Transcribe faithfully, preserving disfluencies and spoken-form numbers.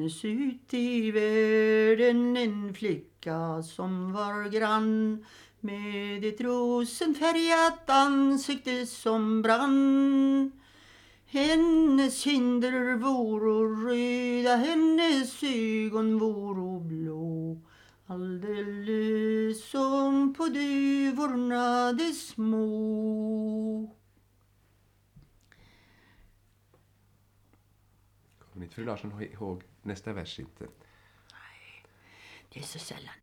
fanns ut i världen en flicka som var grann, med ett rosenfärgat ansikte som brann. Hennes kinder voro röda, hennes ögon voro blå, alldeles som på duvorna de små. Kommer inte fru Larsson ihåg nästa vers inte? Nej, det är så sällan.